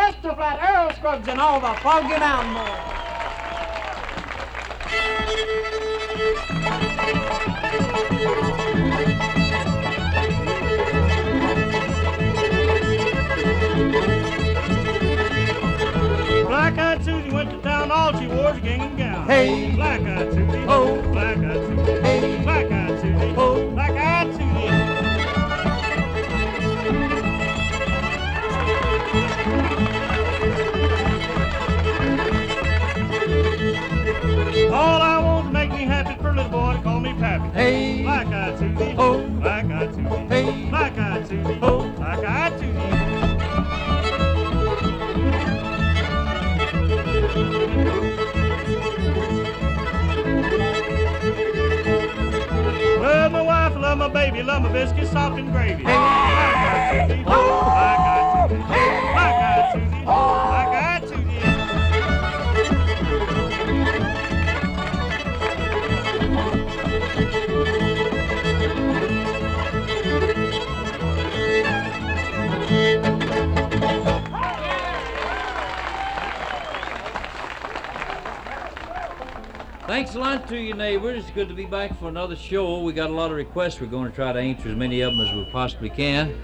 Chester Flat, Earl Scruggs, and all the Foggy Mountain Boys. Black-eyed Susie went to town, all she wore was a gingham gown. Hey, Black-eyed Susie, oh, black-eyed Susie, hey, black-eyed Susie, oh. black-eyed Susie. All I want to make me happy for a little boy to call me Pappy. Hey, Black-eyed Susie, oh, black-eyed Susie, hey, black-eyed Susie, oh. black-eyed Susie. Love my wife, love my baby, love my biscuits soft and gravy. Black-eyed Susie, black-eyed Susie, black-eyed Susie, black-eyed Susie. Thanks a lot to you, neighbors. It's good to be back for another show. We got a lot of requests. We're going to try to answer as many of them as we possibly can.